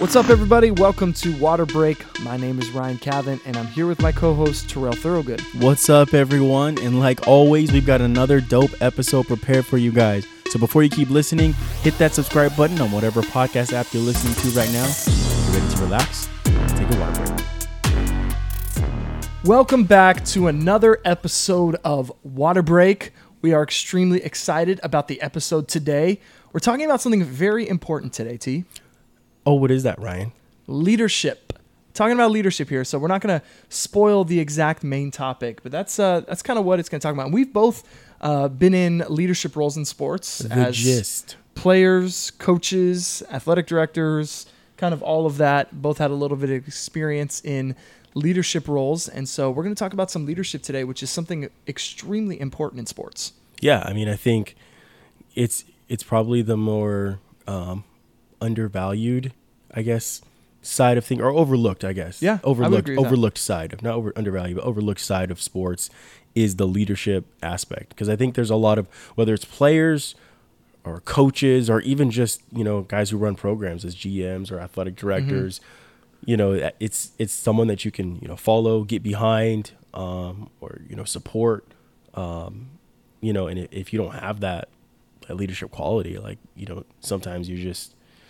What's up, everybody? Welcome to Water Break. My name is Ryan Cavan, and I'm here with my co-host, Terrell Thorogood. What's up, everyone? And like always, we've got another dope episode prepared for you guys. So before you keep listening, hit that subscribe button on whatever podcast app you're listening to right now. If you're ready to relax, take a water break. Welcome back to another episode of Water Break. We are extremely excited about the episode today. We're talking about something very important today, T. Oh, what is that, Ryan? Leadership. Talking about leadership here, so we're not going to spoil the exact main topic, but that's kind of what it's going to talk about. And we've both been in leadership roles in sports as players, coaches, athletic directors, kind of all of that. Both had a little bit of experience in leadership roles, and so we're going to talk about some leadership today, which is something extremely important in sports. Yeah, I mean, I think it's probably the more undervalued, I guess, side of things, or overlooked, I guess. Yeah, overlooked side of, not undervalued, but overlooked side of sports is the leadership aspect. Because I think there's a lot of, whether it's players or coaches or even just, guys who run programs as GMs or athletic directors, it's someone that you can, follow, get behind, or, support, and if you don't have that leadership quality, sometimes you just,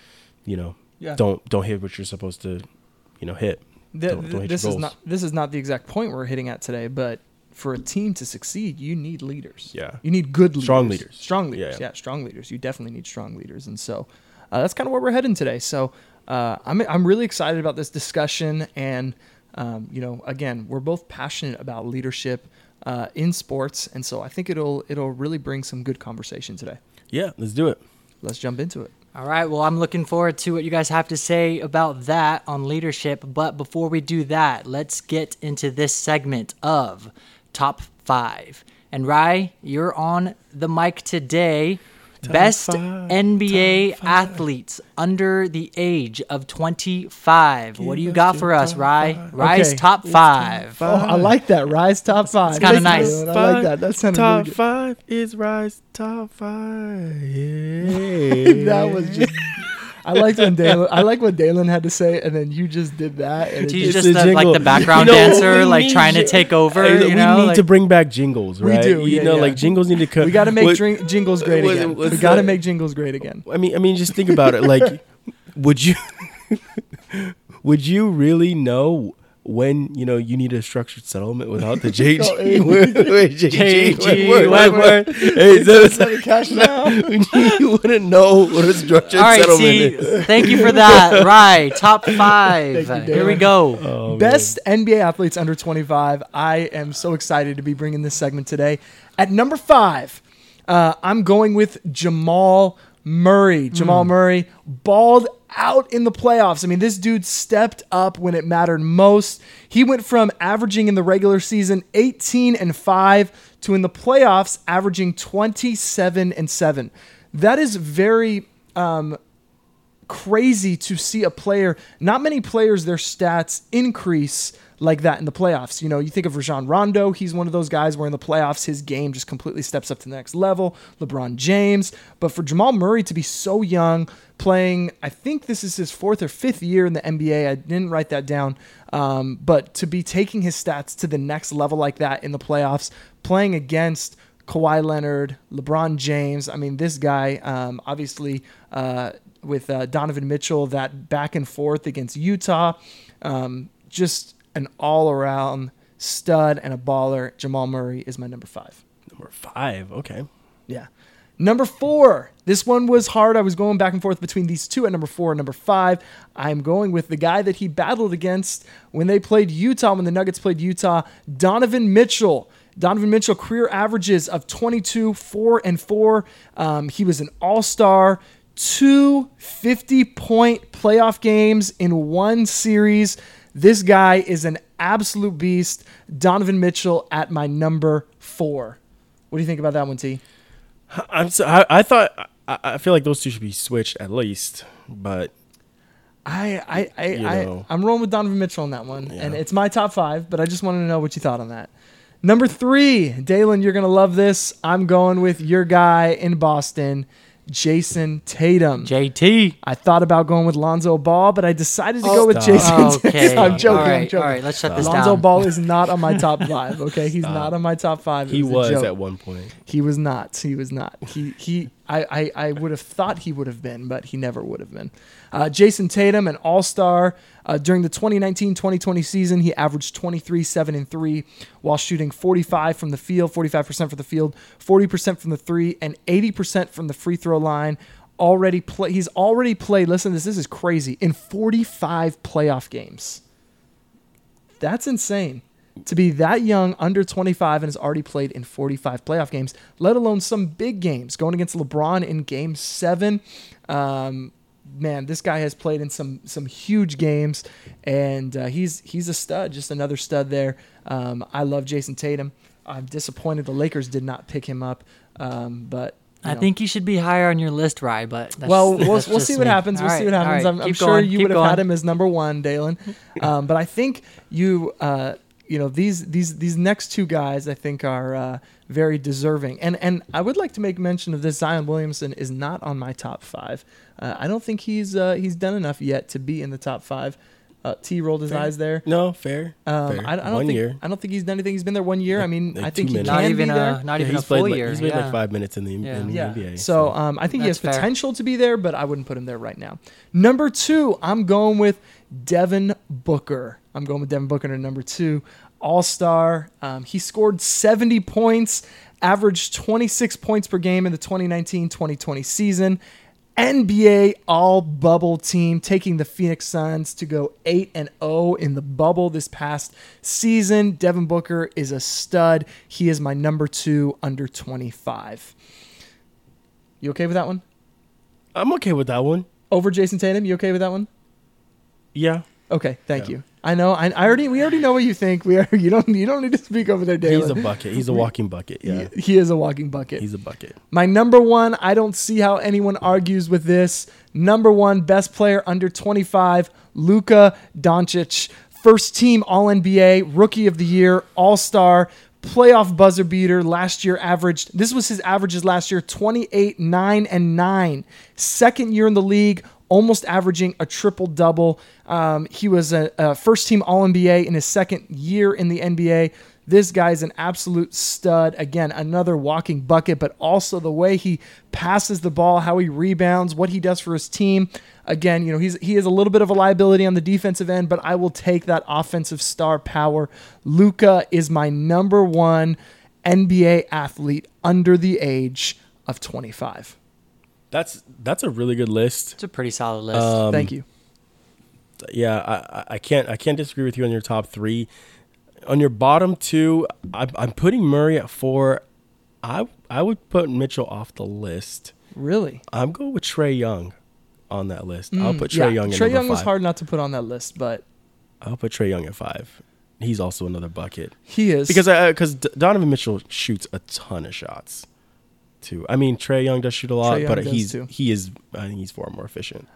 don't hit what you're supposed to, hit. Don't hit this your is goals. this is not the exact point we're hitting at today, but for a team to succeed, you need leaders. Yeah. You need good leaders. Strong leaders. Strong leaders. Yeah, strong leaders. You definitely need strong leaders. And so that's kind of where we're heading today. So I'm really excited about this discussion. And, again, we're both passionate about leadership in sports. And so I think it'll really bring some good conversation today. Yeah, let's do it. Let's jump into it. All right, well, I'm looking forward to what you guys have to say about that on leadership. But before we do that, let's get into this segment of Top 5. And Rye, you're on the mic today. Best NBA athletes under the age of 25. What do you got for us, Rye? Rye's Okay. top 5. Oh, I like that. Rise top 5. It's kinda nice. I like that. That sounded really Top good. 5 is Rise Top 5. Yeah. That was just. I like what Dalen had to say, and then you just did that. And He's It's just a jingle. the background we dancer, like need trying to take over. We need to bring back jingles, right? do, yeah. Jingles need to cut. we got to make jingles great again. what's We got to that? make jingles great again. I mean, just think about it. Would you really know when you need a structured settlement without the JG? Word. Hey, so Cash now. you wouldn't know what a structured All right, settlement is. thank you for that. Right, top 5. Thank you, Here we Dan. go. Oh, Best NBA athletes under 25. I am so excited to be bringing this segment today. At number 5, I'm going with Jamal Murray. Jamal Murray balled out in the playoffs. I mean, this dude stepped up when it mattered most. He went from averaging in the regular season 18-5 to in the playoffs averaging 27-7. That is very crazy to see a player. Not many players, their stats increase like that in the playoffs. You think of Rajon Rondo. He's one of those guys where in the playoffs, his game just completely steps up to the next level. LeBron James. But for Jamal Murray to be so young, playing, I think this is his 4th or 5th year in the NBA. I didn't write that down. But to be taking his stats to the next level like that in the playoffs, playing against Kawhi Leonard, LeBron James. I mean, this guy, obviously, with Donovan Mitchell, that back and forth against Utah, just an all-around stud and a baller. Jamal Murray is my number 5. Number 5, okay. Yeah. Number 4. This one was hard. I was going back and forth between these two at number 4 and number 5. I'm going with the guy that he battled against when they played Utah, when the Nuggets played Utah, Donovan Mitchell. Donovan Mitchell, career averages of 22, 4 and 4. He was an all-star, 2 50-point playoff games in one series. This guy is an absolute beast. Donovan Mitchell at my number 4. What do you think about that one, T? I feel like those two should be switched at least, but I'm rolling with Donovan Mitchell on that one, Yeah. and it's my top 5, but I just wanted to know what you thought on that. Number 3, Dalen, you're going to love this. I'm going with your guy in Boston, Jason Tatum. JT. I thought about going with Lonzo Ball, but I decided to go with Jason Tatum. Okay. I'm joking. All right, I'm joking. all right, let's shut this Lonzo down. Ball is not on my top 5. Okay, he's not on my top 5. He It was a joke. at one point. He was not. He was not. I would have thought he would have been, but he never would have been. Jason Tatum, an all-star. During the 2019-2020 season, he averaged 23, 7, and 3 while shooting 45% from the field, 40% from the 3, and 80% from the free throw line. He's already played, listen to this is crazy, in 45 playoff games. That's insane. To be that young, under 25, and has already played in 45 playoff games, let alone some big games, going against LeBron in Game 7. Man, this guy has played in some huge games, and he's a stud, just another stud there. I love Jason Tatum. I'm disappointed the Lakers did not pick him up, but I think he should be higher on your list, Rye, but that's, we'll that's see just what me. happens. We'll All see what right, happens. all right, I'm keep sure going, you keep would have going. had him as number 1, Dalen. But I think these next two guys I think are very deserving. And I would like to make mention of this. Zion Williamson is not on my top 5. I don't think he's done enough yet to be in the top 5. T rolled his eyes there. No, fair. Fair. I don't 1 think year. I don't think he's done anything. He's been there 1 year. I mean, Like I think 2 he minutes. can Not even be there. not even a he's played full like, year. He's played yeah. like 5 minutes in the Yeah. NBA. So I think he has That's fair. potential to be there, but I wouldn't put him there right now. Number 2, I'm going with Devin Booker. I'm going with Devin Booker at number 2. All-star. He scored 70 points, averaged 26 points per game in the 2019-2020 season. NBA all-bubble team, taking the Phoenix Suns to go 8-0 in the bubble this past season. Devin Booker is a stud. He is my number 2 under 25. You okay with that one? I'm okay with that one. Over Jason Tatum, you okay with that one? Yeah. Okay, thank Yeah. you. I know. We already know what you think. You don't need to speak over there, Dalen. He's a bucket. He's a walking bucket. Yeah. He is a walking bucket. He's a bucket. My number 1, I don't see how anyone argues with this. Number 1, best player under 25, Luka Doncic. First team All-NBA, Rookie of the Year, All-Star, playoff buzzer beater. Last year this was his averages last year, 28, 9, and 9. Second year in the league, almost averaging a triple-double. He was a first-team All-NBA in his second year in the NBA. This guy's an absolute stud. Again, another walking bucket, but also the way he passes the ball, how he rebounds, what he does for his team. Again, he is a little bit of a liability on the defensive end, but I will take that offensive star power. Luka is my number 1 NBA athlete under the age of 25. That's a really good list. It's a pretty solid list. Thank you. Yeah, I can't disagree with you on your top 3. On your bottom 2, I'm putting Murray at 4. I would put Mitchell off the list. Really? I'm going with Trae Young on that list. I'll put Trae Young at Trae number Young 5. was hard not to put on that list, but I'll put Trae Young at 5. He's also another bucket. he is. Because Donovan Mitchell shoots a ton of shots too. I mean, Trae Young does shoot a lot, Trae Young but does too. I think he's far more efficient.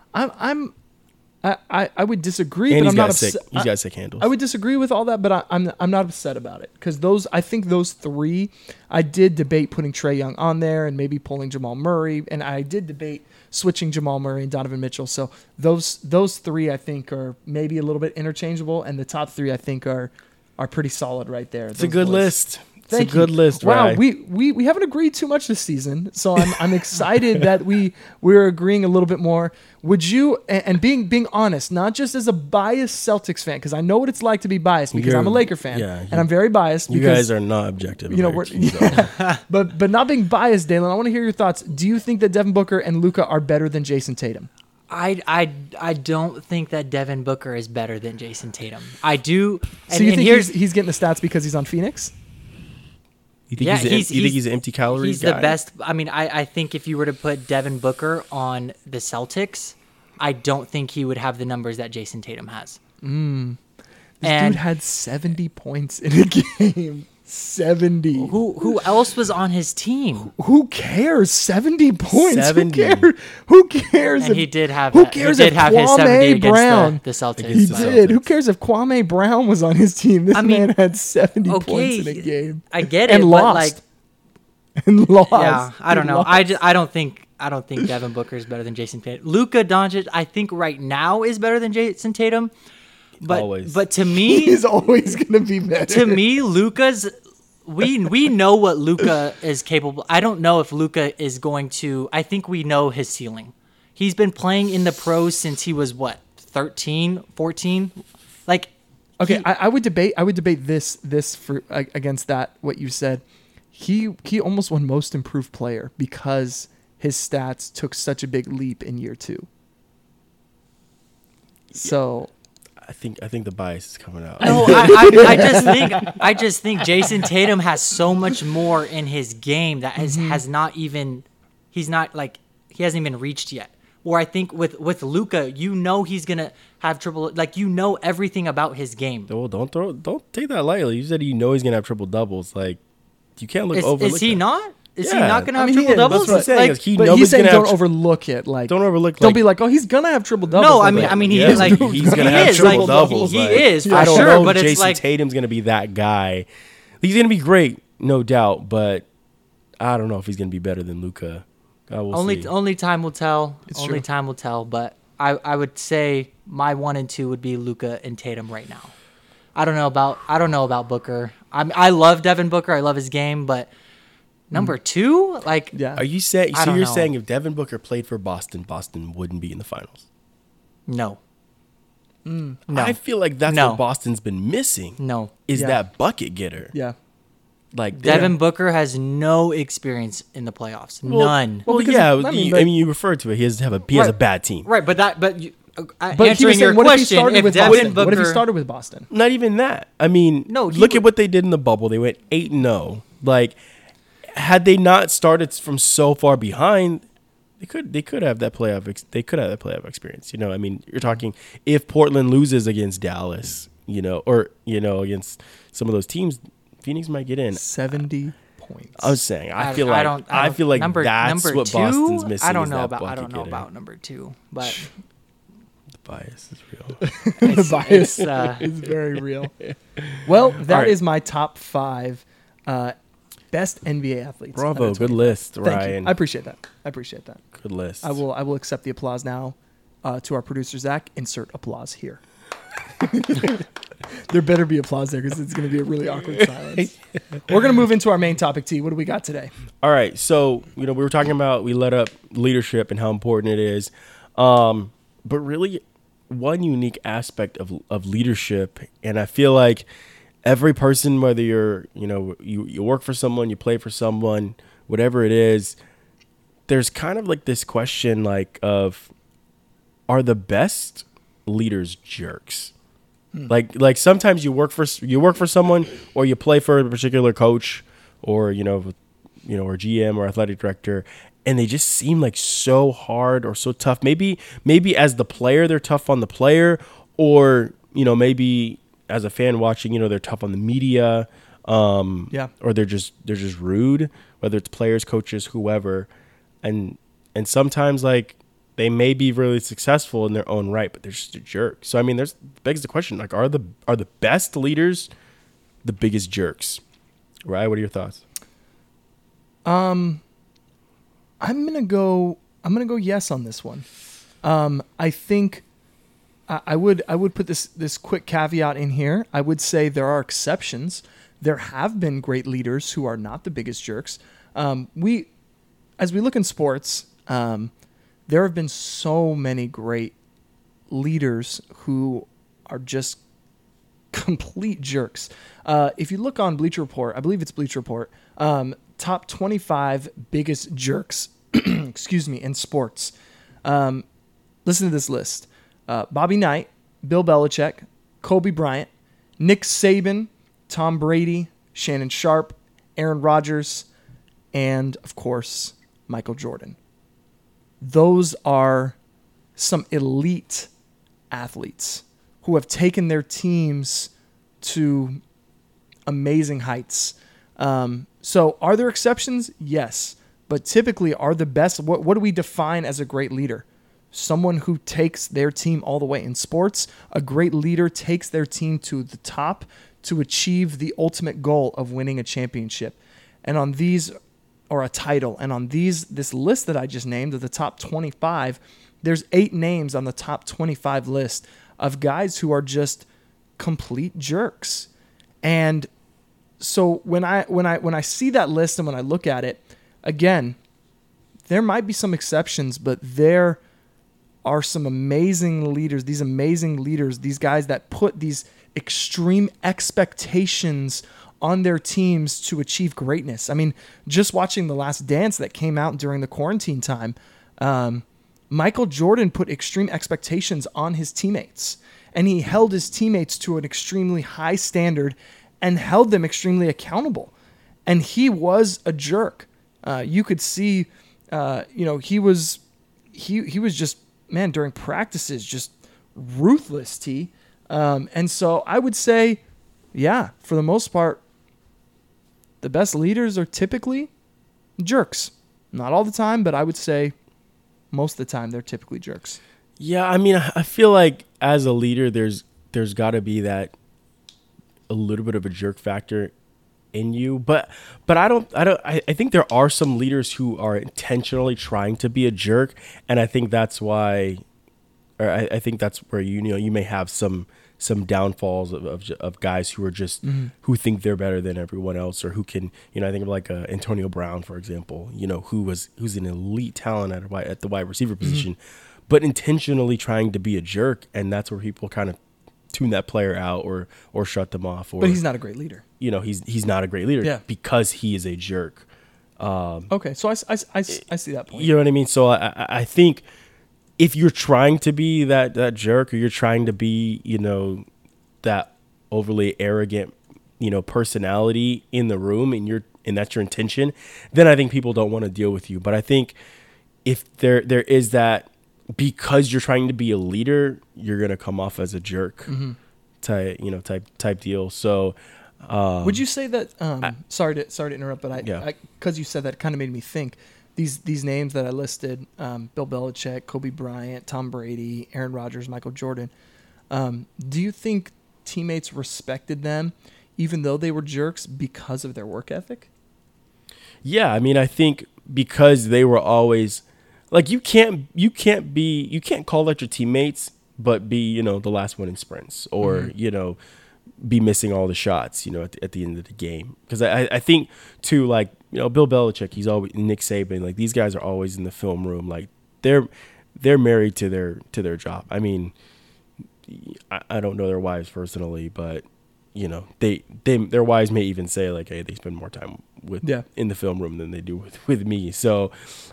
I would disagree, And but he's I'm got not sick. upset. He's got sick handles. I would disagree with all that, but I'm not upset about it because I think those 3, I did debate putting Trae Young on there and maybe pulling Jamal Murray, and I did debate switching Jamal Murray and Donovan Mitchell. So those 3 I think are maybe a little bit interchangeable, and the top 3 I think are pretty solid right there. It's a good list. It's Thank a good you. list. Wow, Rye. we haven't agreed too much this season, so I'm excited that we're agreeing a little bit more. Would you and being honest, not just as a biased Celtics fan, because I know what it's like to be biased because I'm a Laker fan and I'm very biased. You because, guys are not objective. but not being biased, Dalen. I want to hear your thoughts. Do you think that Devin Booker and Luka are better than Jason Tatum? I don't think that Devin Booker is better than Jason Tatum. I do. So you think he's getting the stats because he's on Phoenix? You think he's an empty calorie He's guy? the best. I mean, I think if you were to put Devin Booker on the Celtics, I don't think he would have the numbers that Jason Tatum has. This And dude had 70 points in a game. 70. who else was on his team? Who cares? 70 points. 70. Who cares? And if, he did have. Who that. cares He did if have his Kwame 70 against Brown? the Celtics. He Against the did. Celtics. Who cares if Kwame Brown was on his team? This man had 70 points in a game. I get it, and but lost. like, And lost. yeah, I don't know. I don't think I don't think Devin Booker is better than Jason Tatum. Luka Doncic, I think right now is better than Jason Tatum. But Always. but to me, He's always going to be better. to me, Luka's. We know what Luka is capable. I don't know if Luka is going to. I think we know his ceiling. He's been playing in the pros since he was 13, 14. Like, Okay, I would debate this for against that what you said. He almost won most improved player because his stats took such a big leap in year 2. So I think the bias is coming out. no, I just think Jason Tatum has so much more in his game that has not even. He's not like he hasn't even reached yet. Or I think with Luka, he's gonna have triple. Like everything about his game. Well, don't take that lightly. You said he's gonna have triple doubles. Like you can't look over. Is he not? Is he Yeah. not gonna I have mean, he triple is. doubles? That's what I'm saying. Like, he but knows he's saying gonna have don't overlook it. Like don't overlook. don't Like, be like, oh, he's gonna have triple doubles. No, Like, I mean yeah, he like he's gonna he have is, triple like, doubles. He like, is for I don't sure, know. but it's Jason like Tatum's gonna be that guy. He's gonna be great, no doubt. But I don't know if he's gonna be better than Luka. only time will tell. It's Only true. time will tell. But I would say my 1 and 2 would be Luka and Tatum right now. I don't know about Booker. I love Devin Booker. I love his game, but number 2, like yeah. Are you saying? I So don't you're know. saying if Devin Booker played for Boston, Boston wouldn't be in the finals? no, no, I feel like that's No. what Boston's been missing. no. Is Yeah. that bucket getter? Yeah. Like Devin Booker has no experience in the playoffs. Well- None. Well, because yeah. I mean, I but- mean, you referred to it. He has a bad team. Right, but But he was answering your saying, what if he question, started if with Devin Boston? Booker, What if he started with Boston? Not even that. I mean, No, he look would- at what they did in the bubble. They went 8-0. Like, had they not started from so far behind, they could have that playoff. They could have that playoff experience. I mean, you're talking if Portland loses against Dallas, or against some of those teams, Phoenix might get in. 70 points. I was saying, I feel don't- like number, that's number what 2, Boston's missing. I don't is know that about. I bucket don't know getter. about number 2, but The bias is real. The it's, bias it's, is very real. Well, that right. is my top 5 best NBA athletes. Bravo, under good 25. list, Thank you. Ryan. I appreciate that. Good list. I will accept the applause now. To our producer Zach, insert applause here. There better be applause there because it's going to be a really awkward silence. We're going to move into our main topic. T, what do we got today? All right, so we were talking about we let up leadership and how important it is, but really one unique aspect of leadership, and I feel like every person, whether you're you work for someone, you play for someone, whatever it is, there's kind of like this question like of, are the best leaders jerks? Like sometimes you work for someone, or you play for a particular coach, or or GM or athletic director, and they just seem like so hard or so tough. Maybe as the player they're tough on the player, or maybe as a fan watching, they're tough on the media, or they're just rude, whether it's players, coaches, whoever, and sometimes like they may be really successful in their own right, but they're just a jerk. So I mean, begs the question: like, are the best leaders the biggest jerks? Right? What are your thoughts? I'm gonna go yes on this one. I think I would put this quick caveat in here. I would say there are exceptions. There have been great leaders who are not the biggest jerks. As we look in sports, there have been so many great leaders who are just complete jerks. If you look on Bleacher Report, I believe it's Bleacher Report, top 25 biggest jerks, excuse me, in sports. Listen to this list. Bobby Knight, Bill Belichick, Kobe Bryant, Nick Saban, Tom Brady, Shannon Sharp, Aaron Rodgers, and, of course, Michael Jordan. Those are some elite athletes who have taken their teams to amazing heights. So are there exceptions? Yes. But typically are the best. What do we define as a great leader? Someone who takes their team all the way. In sports, a great leader takes their team to the top to achieve the ultimate goal of winning a championship. And on these or a title. And on this list that I just named of the top 25, there's 8 names on the top 25 list of guys who are just complete jerks. And so when I see that list and when I look at it, again, there might be some exceptions, but there are some amazing leaders, these guys that put these extreme expectations on their teams to achieve greatness. I mean, just watching The Last Dance that came out during the quarantine time, Michael Jordan put extreme expectations on his teammates, and he held his teammates to an extremely high standard and held them extremely accountable. And he was a jerk. You could see, he was just, man, during practices, just ruthless, T. And so I would say, yeah, for the most part, the best leaders are typically jerks. Not all the time, but I would say most of the time they're typically jerks. Yeah, I mean, I feel like as a leader, there's got to be that a little bit of a jerk factor in you, but I think there are some leaders who are intentionally trying to be a jerk, and I think that's why, or I think that's where you may have some downfalls of guys who are just who think they're better than everyone else, or who can, I think of like Antonio Brown, for example, who's an elite talent at the wide receiver position, but intentionally trying to be a jerk, and that's where people kind of tune that player out or shut them off. Or, but he's not a great leader. He's not a great leader because he is a jerk. Okay, so I see that point. You know what I mean? So I think if you're trying to be that jerk, or you're trying to be, that overly arrogant, personality in the room, and that's your intention, then I think people don't want to deal with you. But I think if there is that, because you're trying to be a leader, you're gonna come off as a jerk type deal. So would you say that? Sorry to interrupt, but because you said that, it kind of made me think. These names that I listed, Bill Belichick, Kobe Bryant, Tom Brady, Aaron Rodgers, Michael Jordan, do you think teammates respected them even though they were jerks because of their work ethic? Yeah, I mean, I think because they were always like, you can't call out your teammates but be, the last one in sprints, or be missing all the shots, at the end of the game. Because I think too, like, Bill Belichick, he's always, Nick Saban, like, these guys are always in the film room, like they're married to their job. I mean, I don't know their wives personally, but their wives may even say, like, hey, they spend more time in the film room than they do with me. So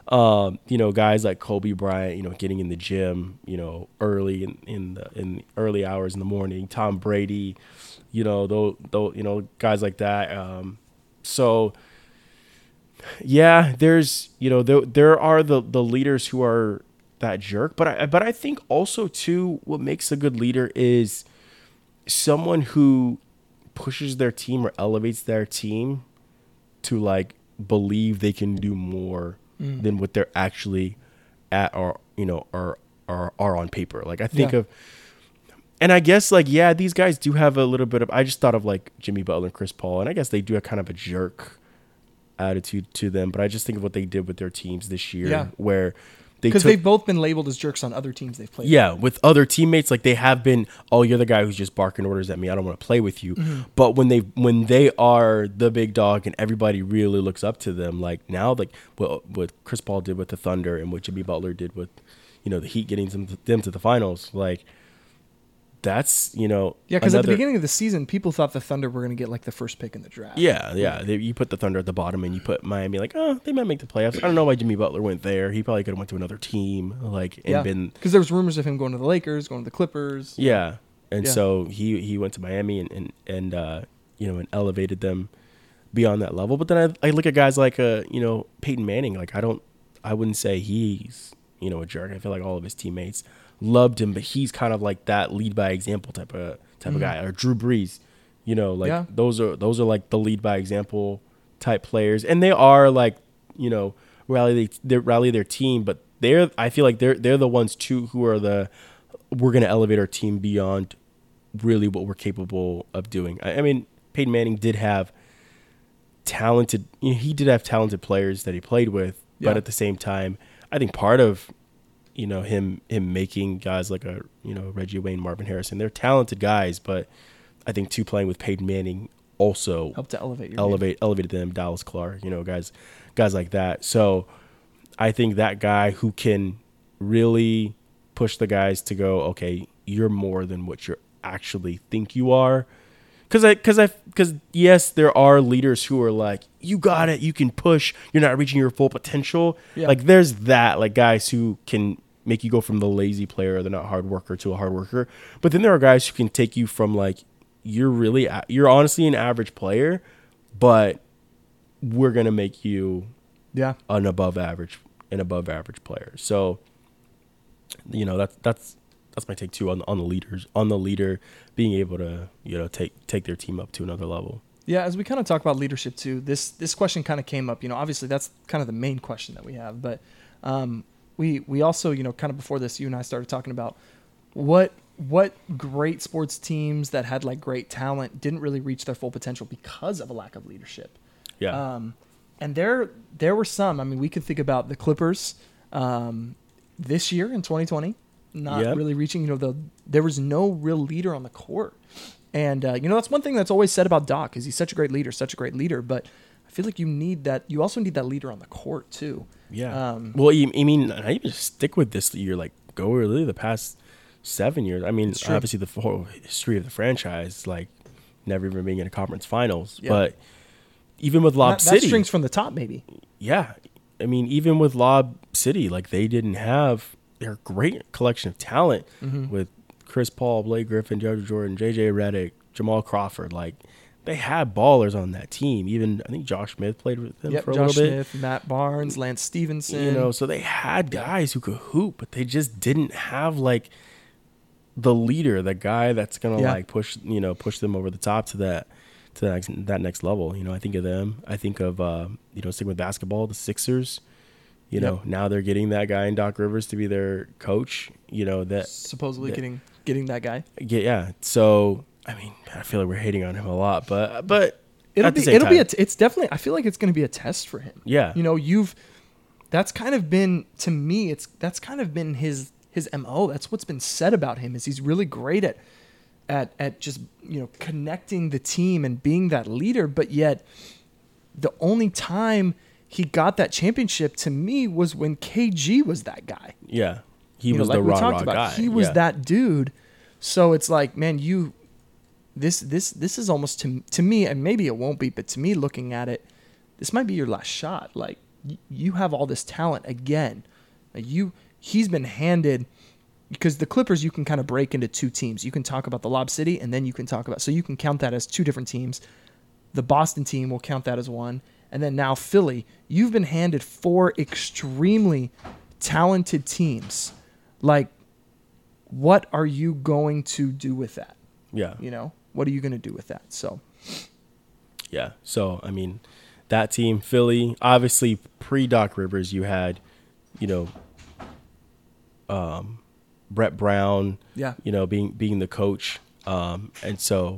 guys like Kobe Bryant, getting in the gym, early in the early hours in the morning, Tom Brady, guys like that. So yeah, there's, there are the leaders who are that jerk, but I think also too, what makes a good leader is someone who pushes their team or elevates their team to, like, believe they can do more than what they're actually at, or are on paper. Like, I think of, and I guess, like, yeah, these guys do have a little bit of, I just thought of, like, Jimmy Butler and Chris Paul, and I guess they do have kind of a jerk attitude to them, but I just think of what they did with their teams this year, where because they've both been labeled as jerks on other teams they've played. Yeah, with other teammates, like, they have been, oh, you're the guy who's just barking orders at me, I don't want to play with you. But when they are the big dog and everybody really looks up to them, like now, like what Chris Paul did with the Thunder and what Jimmy Butler did with, the Heat getting them to the finals, like, that's, because at the beginning of the season, people thought the Thunder were going to get, like, the first pick in the draft. You put the Thunder at the bottom and you put Miami, like, oh, they might make the playoffs. I don't know why Jimmy Butler went there. He probably could have went to another team, like, and been, because there was rumors of him going to the Lakers, going to the Clippers. So he went to Miami and elevated them beyond that level. But then I look at guys like Peyton Manning. Like, I wouldn't say he's a jerk. I feel like all of his teammates loved him, but he's kind of like that lead by example type of guy. Or Drew Brees, those are like the lead by example type players, and they are, like, rally their team, but I feel like they're the ones too who are we're going to elevate our team beyond really what we're capable of doing. I mean, Peyton Manning did have talented. He did have talented players that he played with, Yeah. but at the same time, I think part of him making guys like Reggie Wayne, Marvin Harrison, they're talented guys, but I think too playing with Peyton Manning also Help to elevate your game. elevated them. Dallas Clark, guys like that. So I think that guy who can really push the guys to go, okay, you're more than what you actually think you are. Because yes, there are leaders who are like, you got it, you can push, you're not reaching your full potential. Yeah. Like there's that, like guys who can make you go from the lazy player, the not hard worker, to a hard worker. But then there are guys who can take you from like, you're honestly an average player, but we're gonna make you Yeah. an above average player. So, that's my take too on the leaders, on the leader being able to take their team up to another level. Yeah, as we kind of talk about leadership too, this question kind of came up. Obviously that's kind of the main question that we have, but we also kind of before this, you and I started talking about what great sports teams that had like great talent didn't really reach their full potential because of a lack of leadership. Yeah. And there were some. I mean, we could think about the Clippers this year in 2020, not really reaching. There was no real leader on the court, and that's one thing that's always said about Doc is he's such a great leader. But I feel like you need that. You also need that leader on the court too. Yeah. Well, you mean I even stick with this year, like go really the past 7 years. I mean, obviously the whole history of the franchise, like never even being in a conference finals, but. Even with Lob City. That strings from the top, maybe. Yeah. I mean, even with Lob City, like they didn't have their great collection of talent with Chris Paul, Blake Griffin, DeAndre Jordan, JJ Redick, Jamal Crawford. Like they had ballers on that team. Even I think Josh Smith played with them for a little bit. Josh Smith, Matt Barnes, Lance Stevenson. So they had guys who could hoop, but they just didn't have like the leader, the guy that's gonna like push them over the top to that next level. I think of them. I think of sticking with basketball, the Sixers. Now they're getting that guy in Doc Rivers to be their coach. That supposedly getting that guy. Yeah. So I mean, I feel like we're hating on him a lot, but it's definitely. I feel like it's going to be a test for him. Yeah. That's kind of been to me. That's kind of been his MO. That's what's been said about him is he's really great at just connecting the team and being that leader, but yet the only time he got that championship to me was when KG was that guy. Yeah, he was the raw guy. He was that dude. So it's like, man, this is almost to me, and maybe it won't be, but to me, looking at it, this might be your last shot. Like you have all this talent again. He's been handed. Because the Clippers, you can kind of break into two teams. You can talk about the Lob City, and then you can talk about... So you can count that as two different teams. The Boston team will count that as one. And then now Philly. You've been handed 4 extremely talented teams. Like, what are you going to do with that? Yeah. What are you going to do with that? So... Yeah. So, I mean, that team, Philly, obviously pre-Doc Rivers, you had, Brett Brown, being the coach, and so,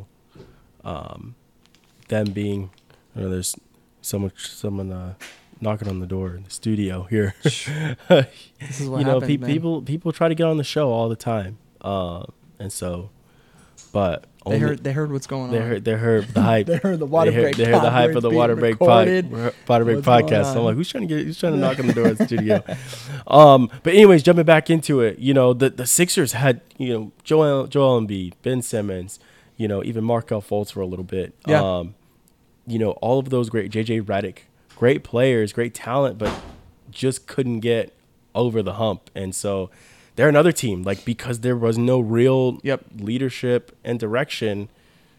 them being, there's someone knocking on the door in the studio here. This is what happens, man. People try to get on the show all the time, and so, but they heard what's going on. They heard the hype. They heard the water break. They heard the hype of the water break podcast. So I'm like, who's trying to knock on the door at the studio? But anyways, jumping back into it, the Sixers had Joel Embiid, Ben Simmons, even Markelle Fultz for a little bit. Yeah. All of those great JJ Redick, great players, great talent, but just couldn't get over the hump, and so. They're another team, like because there was no real leadership and direction.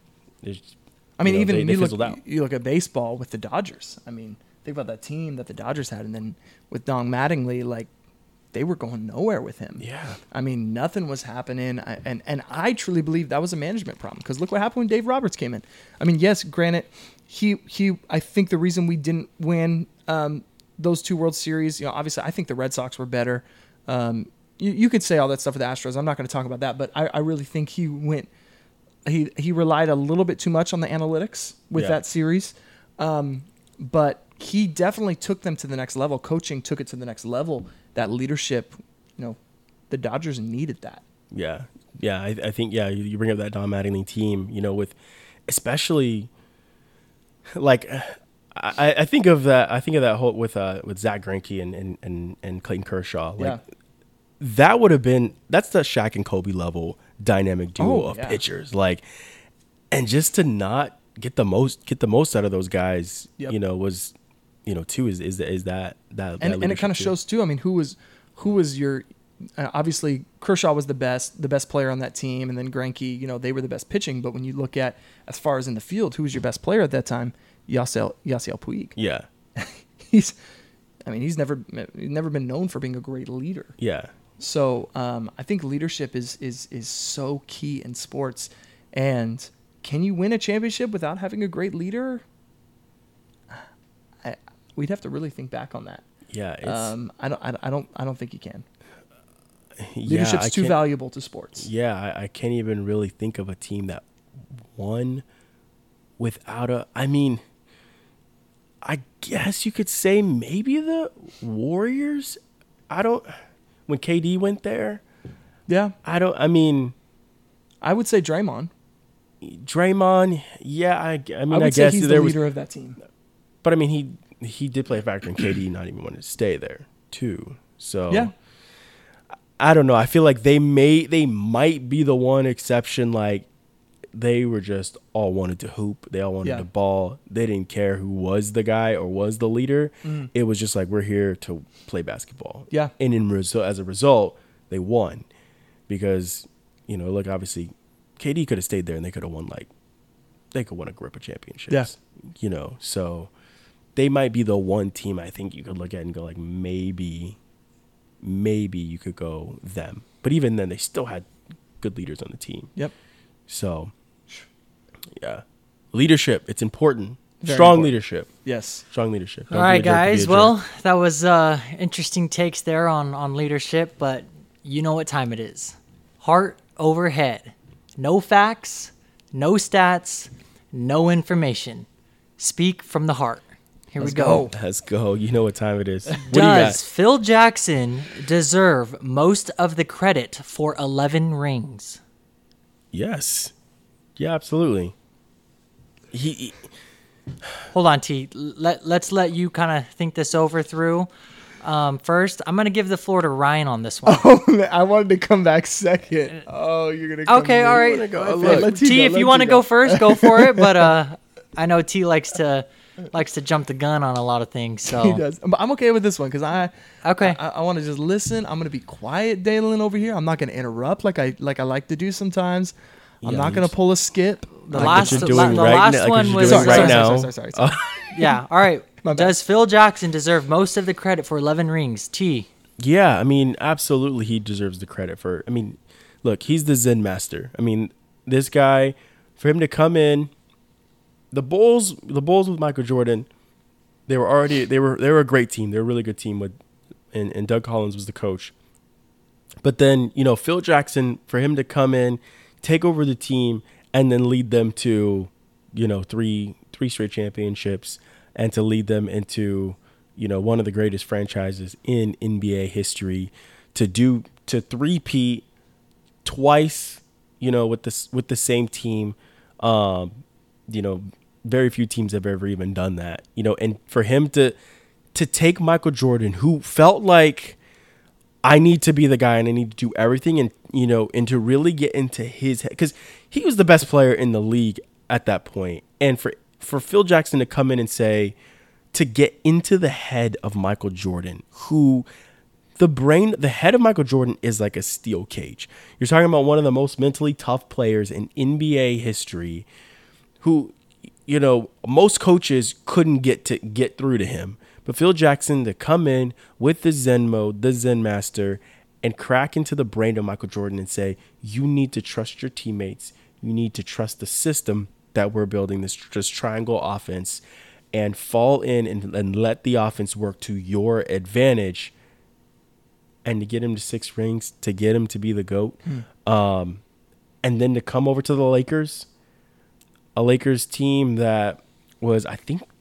Even they fizzled out. You look at baseball with the Dodgers. I mean, think about that team that the Dodgers had, and then with Don Mattingly, like they were going nowhere with him. Yeah, I mean, nothing was happening, and I truly believe that was a management problem. Because look what happened when Dave Roberts came in. I mean, yes, granted, he. I think the reason we didn't win those 2 World Series, obviously, I think the Red Sox were better. You could say all that stuff with the Astros. I'm not going to talk about that, but I really think he relied a little bit too much on the analytics with that series. but he definitely took them to the next level. Coaching took it to the next level. That leadership, the Dodgers needed that. Yeah. Yeah. I think, you bring up that Don Mattingly team, with especially like, I think of that whole with Zach Greinke and Clayton Kershaw. Like that would have been, that's the Shaq and Kobe level dynamic duo of pitchers. Like, and just to not get the most out of those guys, was, too, is that and it kind of shows too. I mean, who was your, obviously Kershaw was the best player on that team, and then Greinke, they were the best pitching. But when you look at as far as in the field, who was your best player at that time? Yasiel Puig. Yeah, he's never been known for being a great leader. Yeah. So I think leadership is so key in sports. And can you win a championship without having a great leader? We'd have to really think back on that. Yeah. I don't think you can. Leadership's too valuable to sports. Yeah, I can't even really think of a team that won without I guess you could say maybe the Warriors. When KD went there. Yeah. I would say Draymond. Yeah, I guess he's the leader of that team. But he did play a factor in KD not even wanting to stay there too. So yeah. I don't know. I feel like they might be the one exception. Like they were just all wanted to hoop. They all wanted to ball. They didn't care who was the guy or was the leader. Mm. It was just like, we're here to play basketball. Yeah. And as a result, they won because, look, obviously KD could have stayed there and they could have won a grip of championships. Yeah. So they might be the one team I think you could look at and go like, maybe you could go them. But even then, they still had good leaders on the team. Yep. So, yeah. Leadership, it's important. Very Strong important. leadership. Yes. Strong leadership. All right, guys. Well, that was interesting takes there on leadership, but you know what time it is. Heart over head. No facts, no stats, no information. Speak from the heart. Here we go. Let's go. You know what time it is. What Does Phil Jackson deserve most of the credit for 11 rings? Yes. Yeah, absolutely. He Hold on, T. Let's let you kind of think this over through. First, I'm going to give the floor to Ryan on this one. Oh, man, I wanted to come back second. Oh, you're going to come Okay, in. all right. Go. Look, T, if you want to go first, go for it. But I know T likes to jump the gun on a lot of things. So he does. But I'm okay with this one because I want to just listen. I'm going to be quiet, Dalen, over here. I'm not going to interrupt like I like to do sometimes. I'm not going to pull a skip. The last one was sorry. Yeah, all right. Does Phil Jackson deserve most of the credit for 11 rings? T. Yeah, absolutely he deserves the credit for. Look, he's the Zen master. This guy, for him to come in, the Bulls with Michael Jordan, they were a great team. They were a really good team and Doug Collins was the coach. But then, Phil Jackson, for him to come in, take over the team and then lead them to, three straight championships and to lead them into, one of the greatest franchises in NBA history, to three-peat twice, with the same team. Very few teams have ever even done that, and for him to take Michael Jordan, who felt like, I need to be the guy and I need to do everything, and and to really get into his head, because he was the best player in the league at that point. And for Phil Jackson to come in and say, to get into the head of Michael Jordan, who the head of Michael Jordan is like a steel cage. You're talking about one of the most mentally tough players in NBA history, who, most coaches couldn't get through to him. But Phil Jackson to come in with the Zen mode, the Zen master, and crack into the brain of Michael Jordan and say, you need to trust your teammates. You need to trust the system that we're building, this triangle offense, and fall in and let the offense work to your advantage. And to get him to 6 rings, to get him to be the GOAT. And then to come over to the Lakers, a Lakers team that was, I think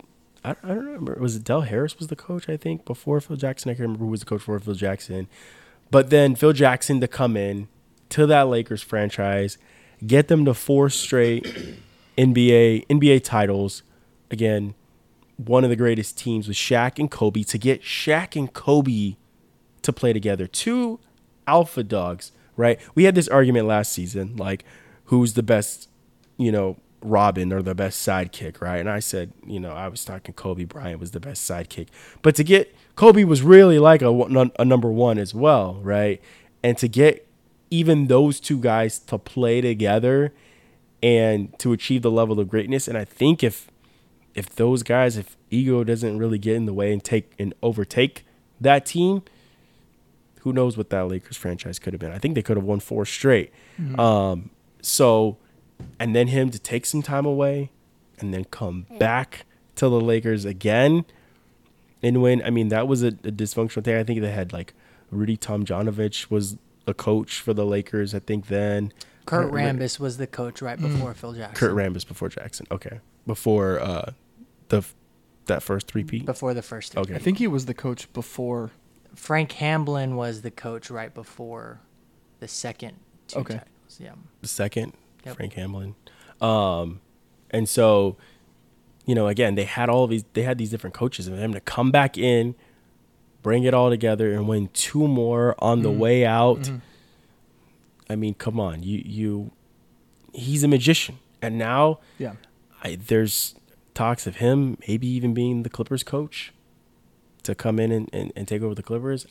I don't remember. Was it Del Harris was the coach, I think, before Phil Jackson? I can't remember who was the coach before Phil Jackson. But then Phil Jackson to come in to that Lakers franchise, get them to 4 straight NBA titles. Again, one of the greatest teams with Shaq and Kobe. To get Shaq and Kobe to play together, 2 alpha dogs, right? We had this argument last season, like who's the best, Robin or the best sidekick, right? And I said, I was talking Kobe Bryant was the best sidekick. But to get Kobe was really like a number one as well, right? And to get even those 2 guys to play together and to achieve the level of greatness, and I think if those guys, if ego doesn't really get in the way and overtake that team, who knows what that Lakers franchise could have been. I think they could have won 4 straight. Mm-hmm. And then him to take some time away and then come back to the Lakers again and win. I mean, that was a dysfunctional thing. I think they had like Rudy Tomjanovich was a coach for the Lakers, I think then. Kurt Rambis was the coach right before Phil Jackson. Kurt Rambis before Jackson. Okay. Before that first three-peat? Before the first three-peat. Okay. I think he was the coach before. Frank Hamblin was the coach right before the second 2 titles. Yeah. The second? Yep. Frank Hamblin. And so, again, they had these different coaches, and them to come back in, bring it all together, and win 2 more on the way out. Mm-hmm. I mean, come on, he's a magician, and now, there's talks of him maybe even being the Clippers coach to come in and take over the Clippers.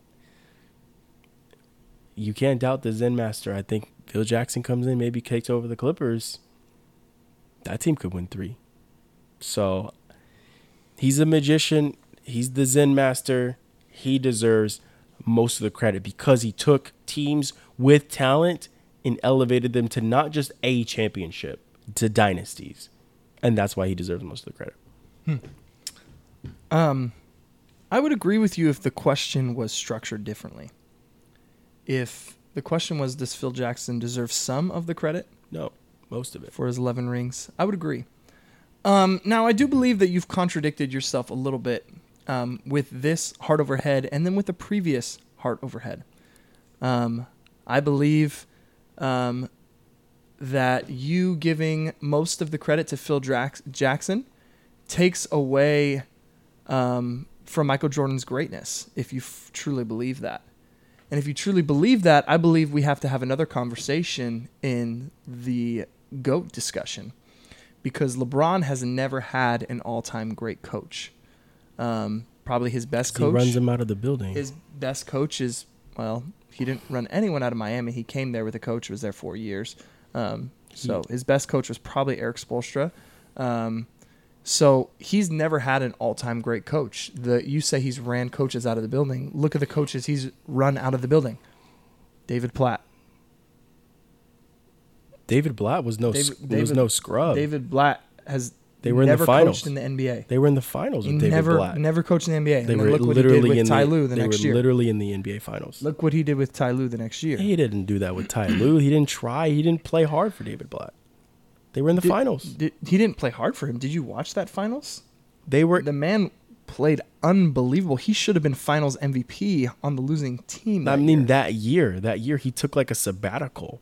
You can't doubt the Zen master. I think Phil Jackson comes in, maybe takes over the Clippers. That team could win 3. So he's a magician. He's the Zen master. He deserves most of the credit because he took teams with talent and elevated them to not just a championship, to dynasties. And that's why he deserves most of the credit. I would agree with you if the question was structured differently. If the question was, does Phil Jackson deserve some of the credit? No, most of it. For his 11 rings, I would agree. Now, I do believe that you've contradicted yourself a little bit with this Heart Over Head and then with the previous Heart Over Head. I believe that you giving most of the credit to Phil Jackson takes away from Michael Jordan's greatness, if you truly believe that. And if you truly believe that, I believe we have to have another conversation in the GOAT discussion, because LeBron has never had an all-time great coach. Probably his best coach. He runs him out of the building. His best coach is, he didn't run anyone out of Miami. He came there with a coach who was there 4 years. So his best coach was probably Eric Spoelstra. So he's never had an all-time great coach. You say he's ran coaches out of the building. Look at the coaches he's run out of the building. David Platt. David Blatt was no scrub. David Blatt has They were never in the finals. coached in the NBA. They were in the finals with David Blatt. Never coached in the NBA. They and were look what literally he did with Ty Lue the next year. They were literally in the NBA finals. Look what he did with Ty Lue the next year. He didn't do that with Ty Lue. He didn't try. He didn't play hard for David Blatt. They were in the finals. He didn't play hard for him. Did you watch that finals? They were. The man played unbelievable. He should have been finals MVP on the losing team. That year he took like a sabbatical.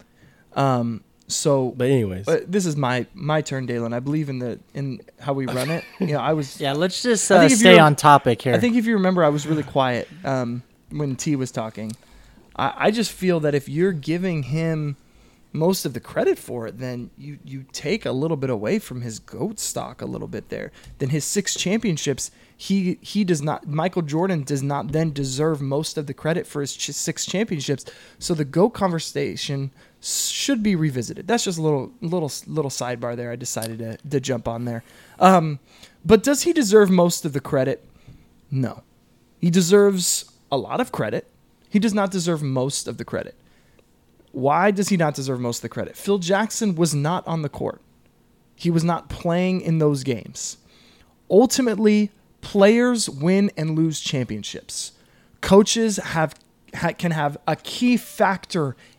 So, but anyways, this is my turn, Dalen. I believe in how we run it. I was. Yeah, let's just stay on topic here. I think if you remember, I was really quiet when T was talking. I just feel that if you're giving him most of the credit for it, then you take a little bit away from his GOAT stock a little bit there. Then his 6 championships, he does not. Michael Jordan does not then deserve most of the credit for his 6 championships. So the GOAT conversation should be revisited. That's just a little sidebar there. I decided to jump on there. But does he deserve most of the credit? No. He deserves a lot of credit. He does not deserve most of the credit. Why does he not deserve most of the credit? Phil Jackson was not on the court. He was not playing in those games. Ultimately, players win and lose championships. Coaches can have a key factor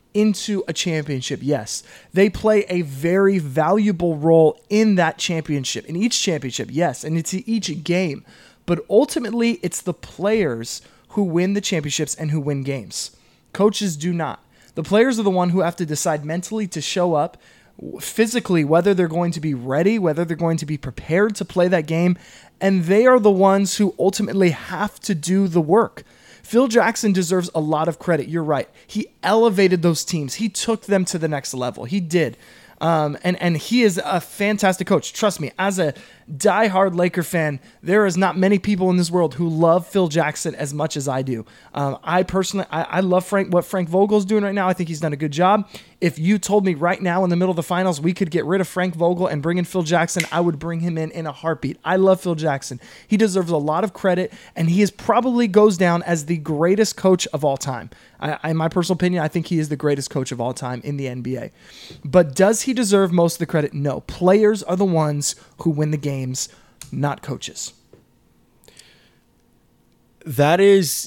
into a championship, yes. They play a very valuable role in that championship, in each championship, yes, and it's each game. But ultimately, it's the players who win the championships and who win games. Coaches do not. The players are the one who have to decide mentally to show up, physically, whether they're going to be ready, whether they're going to be prepared to play that game, and they are the ones who ultimately have to do the work. Phil Jackson deserves a lot of credit. You're right. He elevated those teams. He took them to the next level. He did. And he is a fantastic coach. Trust me, as a diehard Laker fan, there is not many people in this world who love Phil Jackson as much as I do. I personally love what Frank Vogel's doing right now. I think he's done a good job. If you told me right now in the middle of the finals we could get rid of Frank Vogel and bring in Phil Jackson, I would bring him in a heartbeat. I love Phil Jackson. He deserves a lot of credit, and he probably goes down as the greatest coach of all time. In my personal opinion, I think he is the greatest coach of all time in the NBA. But does he deserve most of the credit? No. Players are the ones who win the games, not coaches. That's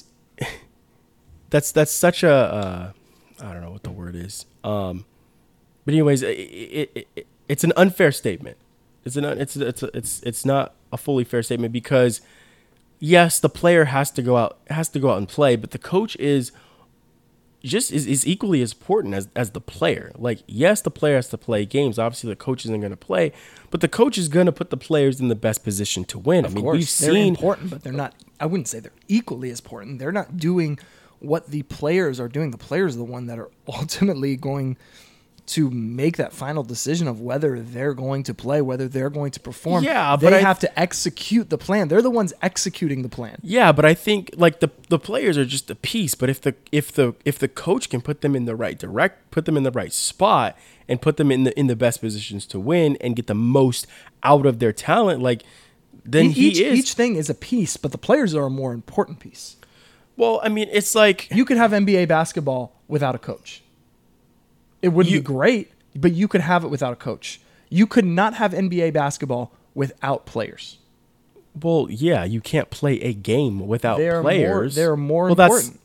such a I don't know what the word is. But anyways, it's an unfair statement. It's not a fully fair statement because yes, the player has to go out and play, but the coach is equally as important as the player. Like, yes, the player has to play games. Obviously, the coach isn't going to play, but the coach is going to put the players in the best position to win. Of course, they're important, but they're not. I wouldn't say they're equally as important. They're not doing what the players are doing. The players are the one that are ultimately going to make that final decision of whether they're going to play, whether they're going to perform. Yeah, but they have to execute the plan. They're the ones executing the plan. Yeah, but I think like the players are just a piece. But if the coach can put them in the right put them in the right spot, and put them in the best positions to win and get the most out of their talent, like then each thing is a piece, but the players are a more important piece. Well, I mean, it's like you could have NBA basketball without a coach. It wouldn't be great, but you could have it without a coach. You could not have NBA basketball without players. Well, yeah, you can't play a game without players. They're more important.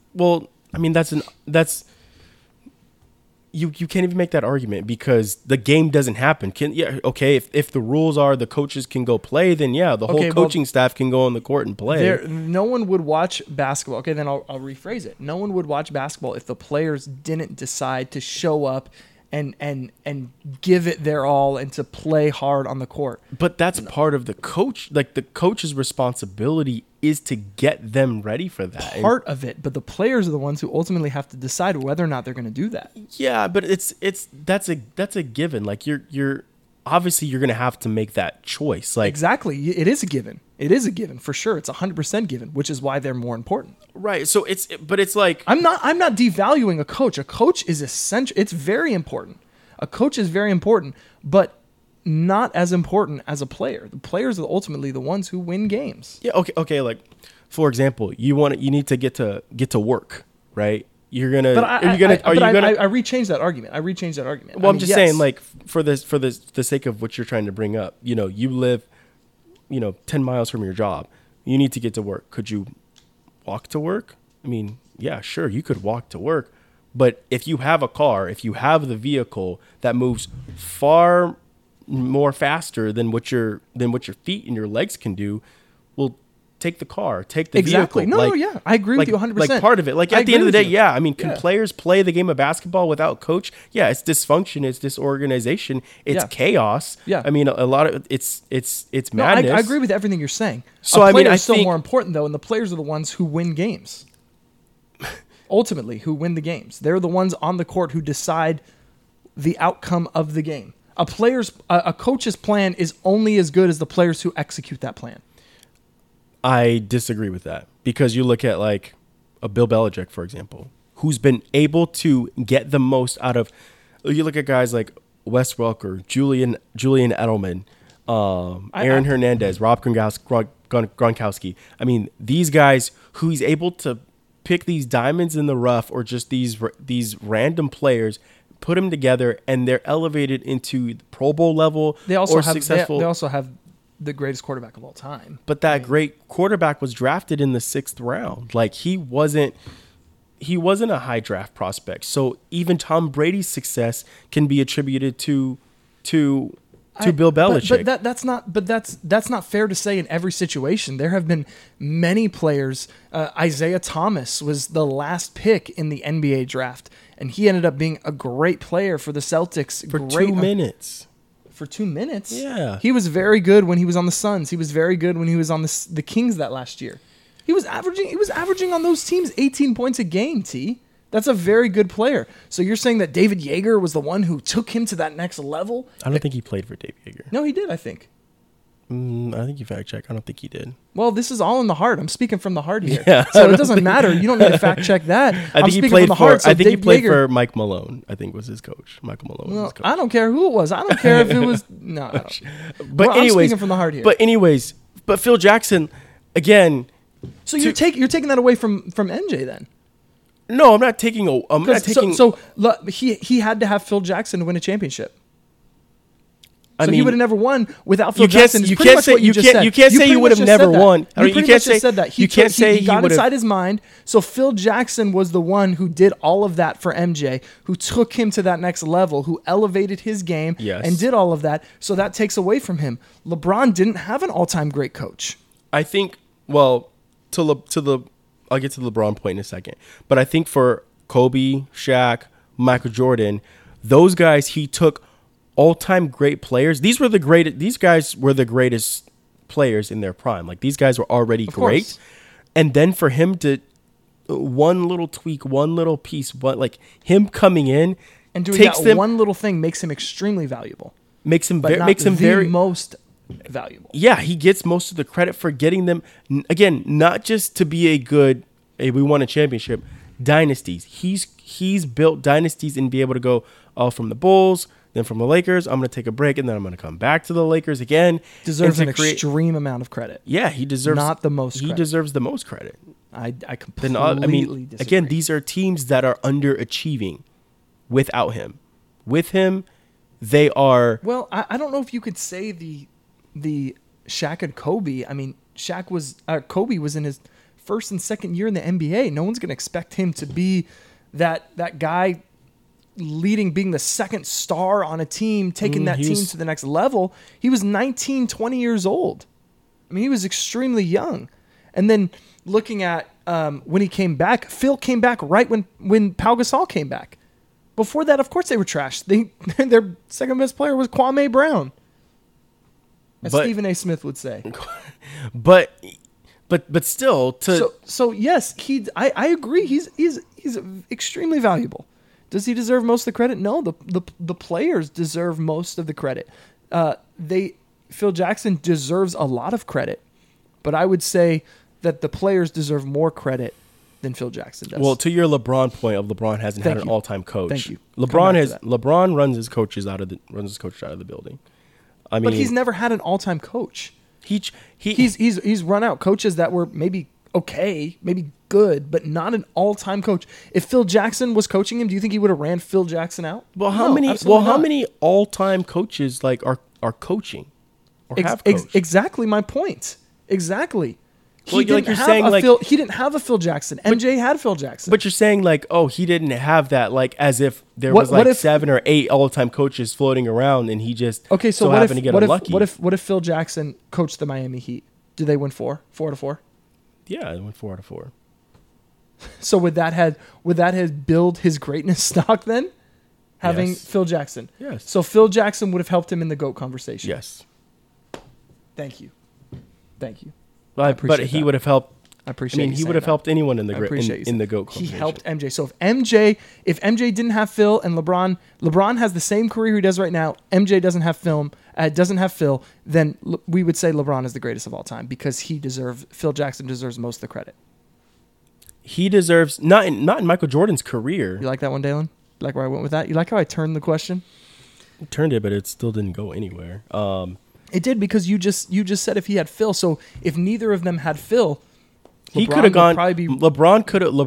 You can't even make that argument because the game doesn't happen. If the rules are the coaches can go play, then yeah, the whole coaching staff can go on the court and play. No one would watch basketball. Okay, then I'll rephrase it. No one would watch basketball if the players didn't decide to show up and give it their all and to play hard on the court. But that's part of the coach. Like the coach's responsibility is to get them ready for that. Part of it, but the players are the ones who ultimately have to decide whether or not they're going to do that. Yeah, but that's a given. Like you're obviously you're going to have to make that choice. Like exactly, it is a given. It is a given for sure. It's 100% given, which is why they're more important. Right. So it's like I'm not devaluing a coach. A coach is essential. It's very important. A coach is very important, but not as important as a player. The players are ultimately the ones who win games. Yeah. Okay. Like, for example, you need to get to work, right? You're gonna. I rechanged that argument. Well, I'm just saying, like, for the sake of what you're trying to bring up, you live, 10 miles from your job. You need to get to work. Could you walk to work? I mean, yeah, sure, you could walk to work, but if you have a car, if you have the vehicle that moves far more faster than what your feet and your legs can do, well, take the car, take the vehicle. No, yeah, I agree with you 100%. Like part of it, like at the end of the day, yeah. I mean, can players play the game of basketball without a coach? Yeah, it's dysfunction, it's disorganization, it's chaos. Yeah, I mean, a lot of it's madness. I agree with everything you're saying. So I think still more important though, and the players are the ones who win games. Ultimately, who win the games? They're the ones on the court who decide the outcome of the game. A coach's plan is only as good as the players who execute that plan. I disagree with that because you look at like a Bill Belichick, for example, who's been able to get the most out of. You look at guys like Wes Welker, Julian Edelman, Aaron Hernandez, Rob Gronkowski. I mean, these guys who he's able to pick these diamonds in the rough or just these random players, put them together, and they're elevated into the Pro Bowl level. They also have the greatest quarterback of all time. But that great quarterback was drafted in the 6th round. Like he wasn't he wasn't a high draft prospect. So even Tom Brady's success can be attributed to Bill Belichick. But that's not fair to say in every situation. There have been many players. Isaiah Thomas was the last pick in the NBA draft, and he ended up being a great player for the Celtics. For 2 minutes. For 2 minutes? Yeah. He was very good when he was on the Suns. He was very good when he was on the Kings that last year. He was averaging on those teams 18 points a game, T. That's a very good player. So you're saying that David Yeager was the one who took him to that next level? I don't think he played for David Yeager. No, he did, I think. I think you fact check. I don't think he did. Well, this is all in the heart. I'm speaking from the heart here. Yeah, so it doesn't matter. You don't need to fact check that. I think he played for Mike Malone. I think was his coach. Michael Malone was his coach. I don't care who it was. I don't care if it was no. I don't. But anyways, I'm speaking from the heart here. But Phil Jackson again. So you're taking that away from MJ then? No, I'm not taking. He had to have Phil Jackson to win a championship. So I mean, he would have never won without Phil Jackson. You can't say you can't say you would have never won. You can't say that. He got inside his mind. So Phil Jackson was the one who did all of that for MJ, who took him to that next level, who elevated his game and did all of that. So that takes away from him. LeBron didn't have an all-time great coach. I think. Well, I'll get to the LeBron point in a second. But I think for Kobe, Shaq, Michael Jordan, those guys, he took all-time great players. These guys were the greatest players in their prime. Like, these guys were already great. Course. And then for him to one little tweak, one little piece, like him coming in and doing that one little thing makes him extremely valuable. Makes him most valuable. Yeah, he gets most of the credit for getting them, again, not just to be we won a championship, dynasties. He's built dynasties and be able to go from the Bulls, then from the Lakers. I'm going to take a break, and then I'm going to come back to the Lakers again. Deserves an extreme amount of credit. Yeah, he deserves not the most. He deserves the most credit. I completely disagree. Again, these are teams that are underachieving without him. With him, they are. Well, I don't know if you could say the Shaq and Kobe. I mean, Kobe was in his first and second year in the NBA. No one's going to expect him to be that guy being the second star on a team, taking that team to the next level. He was 19, 20 years old. I mean, he was extremely young. And then looking at when he came back, Phil came back right when Pau Gasol came back. Before that, of course, they were trash. Their second best player was Kwame Brown, as Stephen A. Smith would say. But still, so yes, I agree. He's extremely valuable. Does he deserve most of the credit? No, the players deserve most of the credit. Phil Jackson deserves a lot of credit, but I would say that the players deserve more credit than Phil Jackson does. Well, to your LeBron point of LeBron hasn't had an all-time coach. Thank you. LeBron runs his coaches out of the building. I mean, but he's never had an all-time coach. He's run out coaches that were maybe okay, maybe good, but not an all-time coach. If Phil Jackson was coaching him, do you think he would have ran Phil Jackson out? Well, how many all-time coaches like are coaching or have coached? Exactly my point. Exactly. He didn't have a Phil Jackson. MJ had Phil Jackson. But you're saying like, oh, he didn't have that, like as if there was 7 or 8 all-time coaches floating around and he just happened to get unlucky. What if Phil Jackson coached the Miami Heat? Did they win 4 out of 4? Yeah, they went 4 out of 4. So would that have built his greatness stock then? Having Phil Jackson. Yes. So Phil Jackson would have helped him in the GOAT conversation. Yes. Thank you. But he would have helped. I appreciate. I mean, he would have helped anyone in the GOAT conversation. He helped MJ. So if MJ didn't have Phil and LeBron has the same career he does right now. MJ doesn't have Phil. Then we would say LeBron is the greatest of all time because Phil Jackson deserves most of the credit. He deserves not in Michael Jordan's career. You like that one, Dalen? You like where I went with that? You like how I turned the question? I turned it, but it still didn't go anywhere. It did because you just said if he had Phil. So if neither of them had Phil, he could have gone. LeBron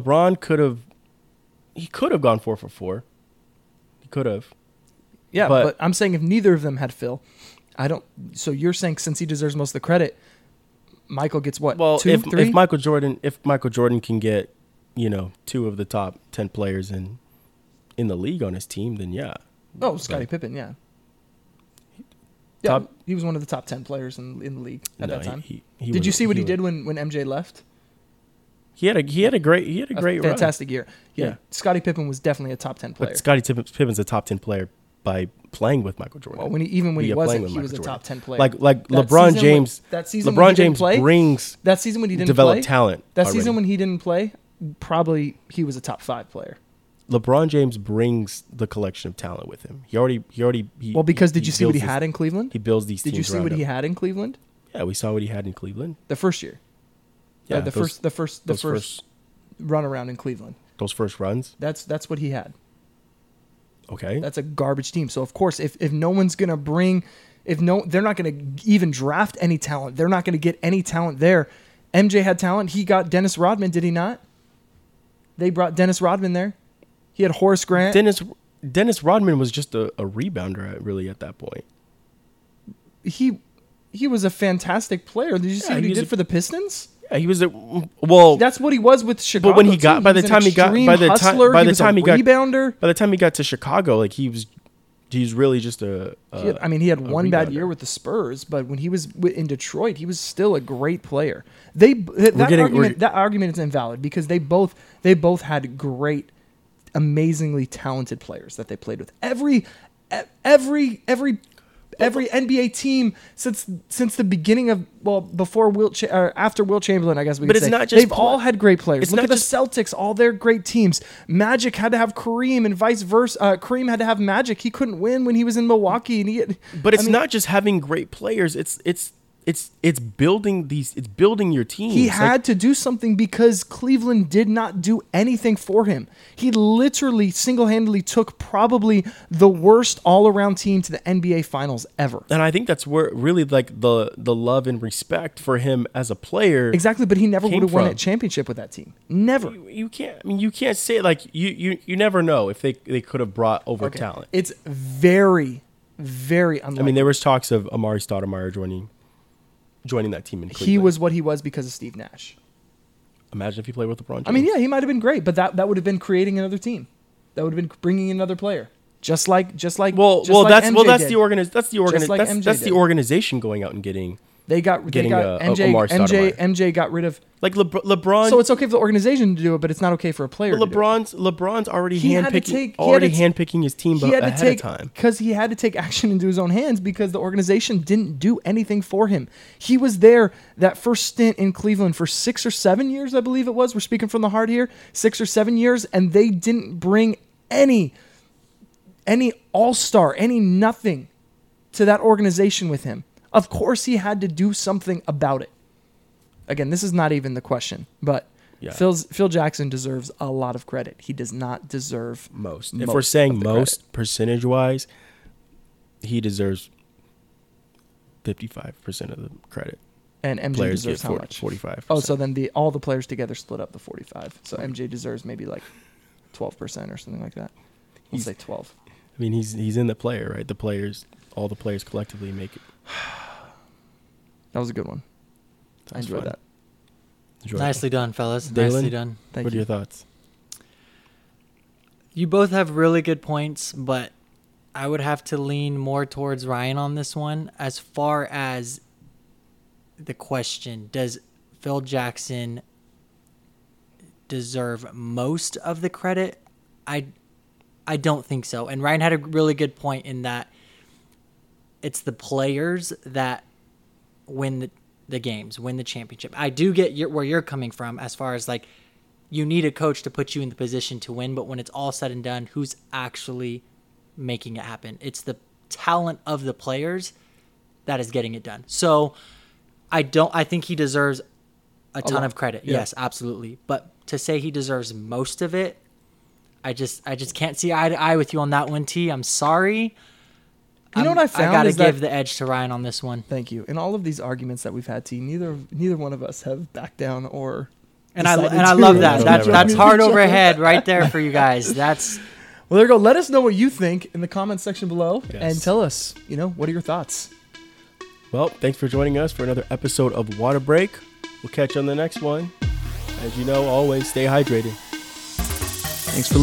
could have gone 4 for 4. He could have. Yeah, but I'm saying if neither of them had Phil, I don't. So you're saying since he deserves most of the credit, Michael gets what? Well, 2, 3? if Michael Jordan can get two of the top 10 players in the league on his team, then yeah. Oh, Scottie Pippen, yeah. Yeah, he was one of the top 10 players in the league at that time. Did you see what he did when MJ left? He had a great fantastic run. year. Yeah. Scottie Pippen was definitely a top 10 player. But Scottie Pippen's a top 10 player by playing with Michael Jordan. Well, when he wasn't, he was a top 10 player. Like LeBron James. That season LeBron James brings that season when he didn't developed play, talent. That season when he didn't play, probably he was a top 5 player. LeBron James brings the collection of talent with him. Did you see what he had in Cleveland? He builds these teams. Did you see what he had in Cleveland? Yeah, we saw what he had in Cleveland. The first year. Yeah, the first run around in Cleveland. Those first runs? That's what he had. Okay. That's a garbage team. So of course, if no one's gonna they're not gonna even draft any talent. They're not gonna get any talent there. MJ had talent. He got Dennis Rodman, did he not? They brought Dennis Rodman there. He had Horace Grant. Dennis Rodman was just a rebounder really at that point. He was a fantastic player. Did you see what he did for the Pistons? Yeah, he was that's what he was with Chicago. But when he got by the time he got to Chicago, like he's really just he had one bad year with the Spurs, but when he was in Detroit, he was still a great player. That argument is invalid because they both had great, amazingly talented players that they played with. Every NBA team since the beginning of before after Wilt Chamberlain, I guess we could say. Not just they've all had great players. Look at the Celtics, all their great teams. Magic had to have Kareem and vice versa. Kareem had to have Magic. He couldn't win when he was in Milwaukee. It's not just having great players. It's building your team. He had to do something because Cleveland did not do anything for him. He literally single-handedly took probably the worst all-around team to the NBA Finals ever. And I think that's where really like the love and respect for him as a player. Exactly, but he never would have won a championship with that team. Never. You can't. I mean, you can't say like you never know if they could have brought over talent. It's very, very unlikely. I mean, there was talks of Amari Stoudemire joining that team in Cleveland. He was what he was because of Steve Nash. Imagine if he played with LeBron James. I mean, yeah, he might have been great, but that would have been creating another team. That would have been bringing another player. Just like that's the organization going out and getting. They got MJ got rid of like LeBron. So it's okay for the organization to do it, but it's not okay for a player. But LeBron's already handpicking his team ahead of time because he had to take action into his own hands because the organization didn't do anything for him. He was there that first stint in Cleveland for 6 or 7 years, I believe it was. We're speaking from the heart here, 6 or 7 years, and they didn't bring any all-star, any nothing to that organization with him. Of course, he had to do something about it. Again, this is not even the question, but Phil Jackson deserves a lot of credit. He does not deserve most. If we're saying most percentage-wise, he deserves 55% of the credit. And MJ players deserves get how much? 45%. Oh, so then all the players together split up the 45. So MJ deserves maybe like 12% or something like that. We'll say 12. I mean, he's in the player, right? All the players collectively make it. That was a good one. I enjoyed that. Nicely done, fellas. Dalen, nicely done. What are your thoughts? You both have really good points, but I would have to lean more towards Ryan on this one. As far as the question, does Phil Jackson deserve most of the credit? I don't think so. And Ryan had a really good point in that it's the players that win the games, win the championship. I do get where you're coming from as far as like you need a coach to put you in the position to win, but when it's all said and done, who's actually making it happen? It's the talent of the players that is getting it done. So I think he deserves a ton of credit. Yeah. Yes, absolutely. But to say he deserves most of it, I just can't see eye to eye with you on that one, T. I'm sorry. You know what I found? I gotta give the edge to Ryan on this one. Thank you. In all of these arguments that we've had, T, neither one of us have backed down or. And I love that. That's hard overhead right there for you guys. That's. Well, there you go. Let us know what you think in the comments section below, and tell us, what are your thoughts? Well, thanks for joining us for another episode of Water Break. We'll catch you on the next one. As you know, always stay hydrated. Thanks for listening.